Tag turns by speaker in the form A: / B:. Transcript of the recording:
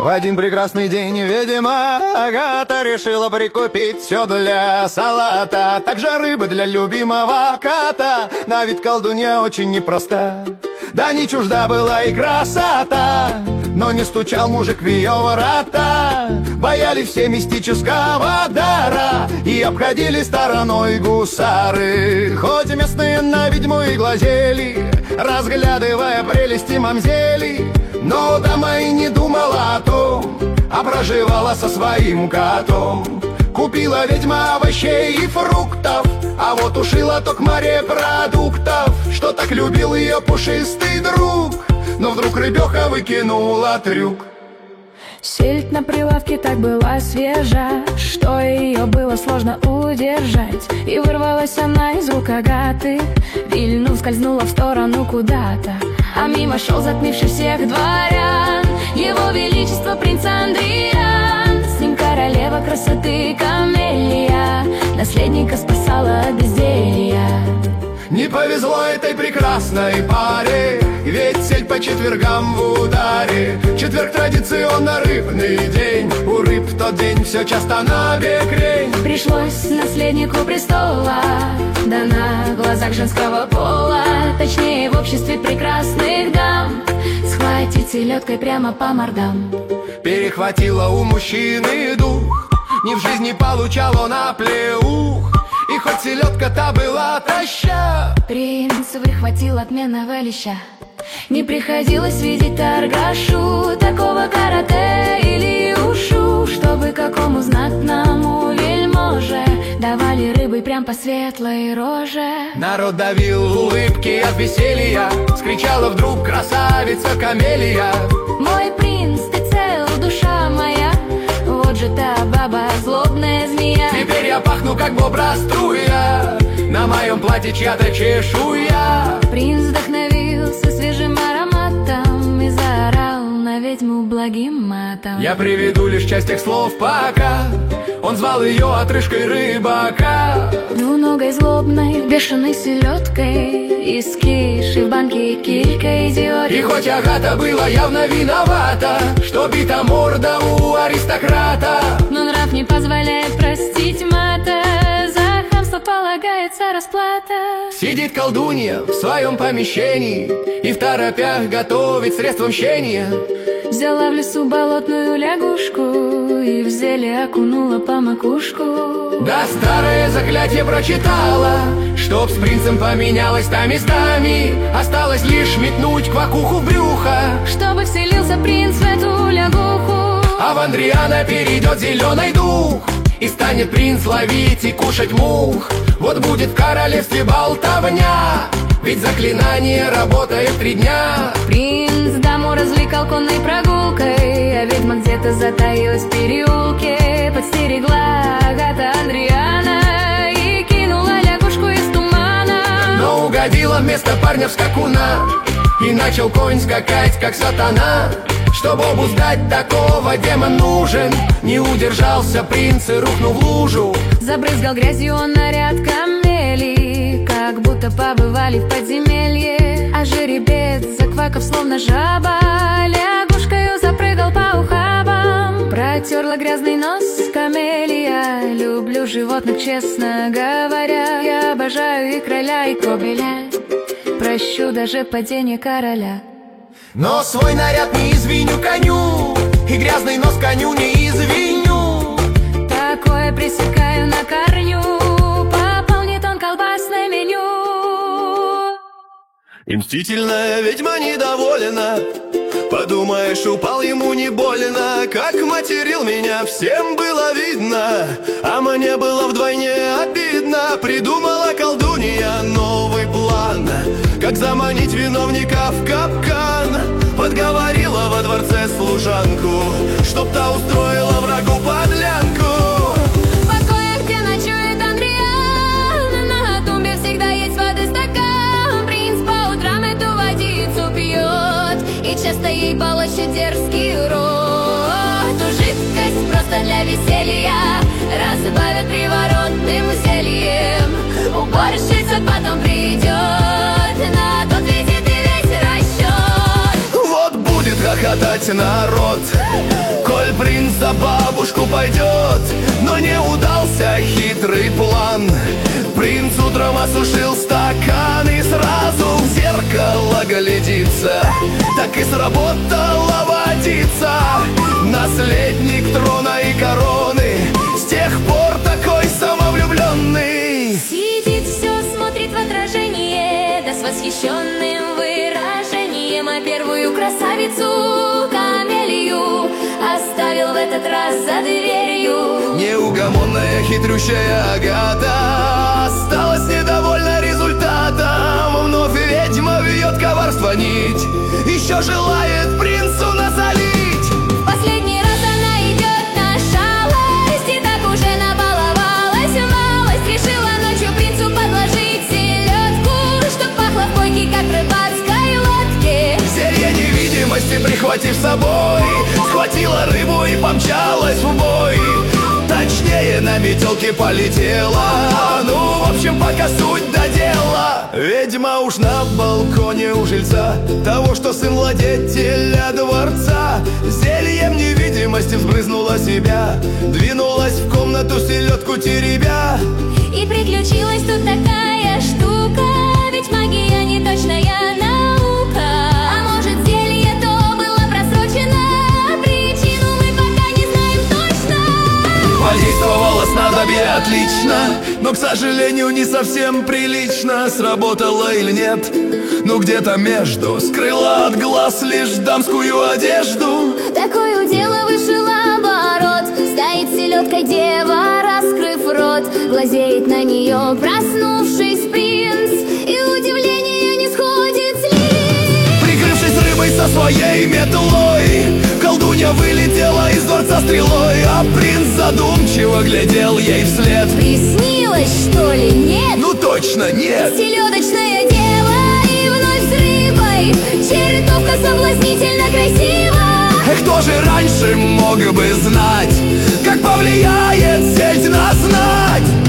A: один прекрасный день, видимо, Агата решила прикупить все для салата. Также рыба для любимого кота. На вид колдунья очень непроста. Да не чужда была и красота, но не стучал мужик в ее ворота. Боялись все мистического дара и обходили стороной гусары. Хоть местные на ведьму и глазели, разглядывая прелести мамзели, но дама и не думала о том, а проживала со своим котом. Купила ведьма овощей и фруктов, а вот ушила только морепродуктов, что так любил ее пушистый друг. Но вдруг рыбеха выкинула трюк.
B: Сельдь на прилавке так была свежа, что ее было сложно удержать. И вырвалась она из рук Агаты, вильнув, скользнула в сторону куда-то. А мимо шел затмивший всех дворян его величество принц Андриан. С ним королева красоты Камелия, наследника спасала от безделья.
A: Не повезло этой прекрасной паре, ведь сельдь по четвергам в ударе. Четверг традиционно рыбный день, у рыб в тот день все часто набекрень.
B: Пришлось наследнику престола, да на глазах женского пола, точнее в обществе прекрасных дам, схватить селедкой прямо по мордам.
A: Перехватило у мужчины дух, ни в жизни получал он оплеух. И хоть селедка-то была таща,
B: принц выхватил отменного леща. Не приходилось видеть торгашу такого карате или ушу, чтобы какому знатному вельможе давали рыбы прям по светлой роже.
A: Народ давил улыбки от веселья, скричала вдруг красавица Камелия:
B: мой принц, ты цел, душа моя, вот же та баба, злобная змея.
A: Теперь я пахну как бобра струя, на моем платье чья-то чешуя.
B: Принц вдохновился свежим ароматом и заорал на ведьму благим матом.
A: Я приведу лишь часть тех слов пока. Он звал ее отрыжкой рыбака,
B: двуногой злобной, бешеной селедкой, из киши в банке килька идиот.
A: И хоть Агата была явно виновата, что бита морда у аристократа,
B: но нрав не позволяет простить мата, за хамство полагается расплата.
A: Сидит колдунья в своем помещении и в торопях готовит средства мщения.
B: Взяла в лесу болотную лягушку и в зелье окунула по макушку.
A: Да старое заклятие прочитала, чтоб с принцем поменялось та местами. Осталось лишь метнуть квакуху в брюхо,
B: чтобы вселился принц в эту лягуху.
A: А в Андриана перейдет зеленый дух, и станет принц ловить и кушать мух. Вот будет в королевстве болтовня, ведь заклинание работает 3 дня.
B: Принц даму развлекал конной прогулкой, а ведьма где-то затаилась в переулке. Подстерегла Агата Андриана и кинула лягушку из тумана.
A: Но угодила вместо парня в скакуна, и начал конь скакать как сатана. Чтобы обуздать такого, демон нужен. Не удержался принц и рухнул в лужу.
B: Забрызгал грязью он наряд Камелии, как будто побывали в подземелье. А жеребец, заквакав словно жаба, лягушкою запрыгал по ухабам. Протерла грязный нос Камелия: люблю животных, честно говоря. Я обожаю и кроля, и кобеля, прощу даже падение короля.
A: Но свой наряд не извиню коню, и грязный нос коню не извиню.
B: Такое пресекаю на корню, пополнит он колбасное меню.
A: И мстительная ведьма недоволена, подумаешь, упал ему не больно. Как материл меня, всем было видно, а мне было вдвойне обидно. Придумала колдунья новый план, как заманить виновника в капкан. Подговорила во дворце служанку, чтоб та устроила врагу подлянку.
B: В покоях, где ночует Андриан, на тумбе всегда есть воды стакан. Принц по утрам эту водицу пьет и часто ей полощет дерзкий рот. Ту жидкость просто для веселья разбавят приворотным зельем. Уборщица потом придет, на тот визит и весь расчет.
A: Вот будет ха-ха катать народ. Коль принц за бабушку пойдет, но не удался хитрый план. Принц утром осушил стакан и сразу в зеркало глядится. Так и сработала водица. Наследник трона и короны, с тех пор такой самовлюбленный.
B: Сидит все, смотрит в отражение, да с восхищенным выражением. А первую красавицу Камелию оставил в этот раз за дверью.
A: Неугомонная хитрющая Агата осталась недовольна результатом. Вновь ведьма вьет коварство нить, еще желает принцу насолить.
B: В последний раз она идет на шалость, и так уже набаловалась в малость. Решила ночью принцу подложить селедку, чтоб пахло в койке, как в рыбацкой лодке.
A: Зелье невидимости прихватив с собой, схватила рыбу и помчалась в бой. Точнее, на метелке полетела. Ну, в общем, пока суть до дела. Ведьма уж на балконе у жильца, того, что сын владетеля дворца, зельем невидимости взбрызнула себя, двинулась в комнату селедку теребя.
B: И приключилась тут такая штука, ведь магия не точная наука. А может, зелье то было просрочено, причину мы пока не знаем точно.
A: Подействовало снадобье отлично, но, к сожалению, не совсем прилично. Сработало или нет, ну где-то между. Скрыла от глаз лишь дамскую одежду.
B: Такой удела вышел оборот. Стоит селедкой дева, раскрыв рот, глазеет на нее проснувшись принц, и удивление не сходит с лиц.
A: Прикрывшись рыбой со своей метлой, колдунья вылетела из дворца стрелой. А принц задумчиво глядел ей вслед.
B: Приснилось, что ли, нет?
A: Ну точно нет.
B: Селедочная дева и вновь с рыбой, чертовка соблазнительно красива.
A: Кто же раньше мог бы знать, как повлияет сеть на знать?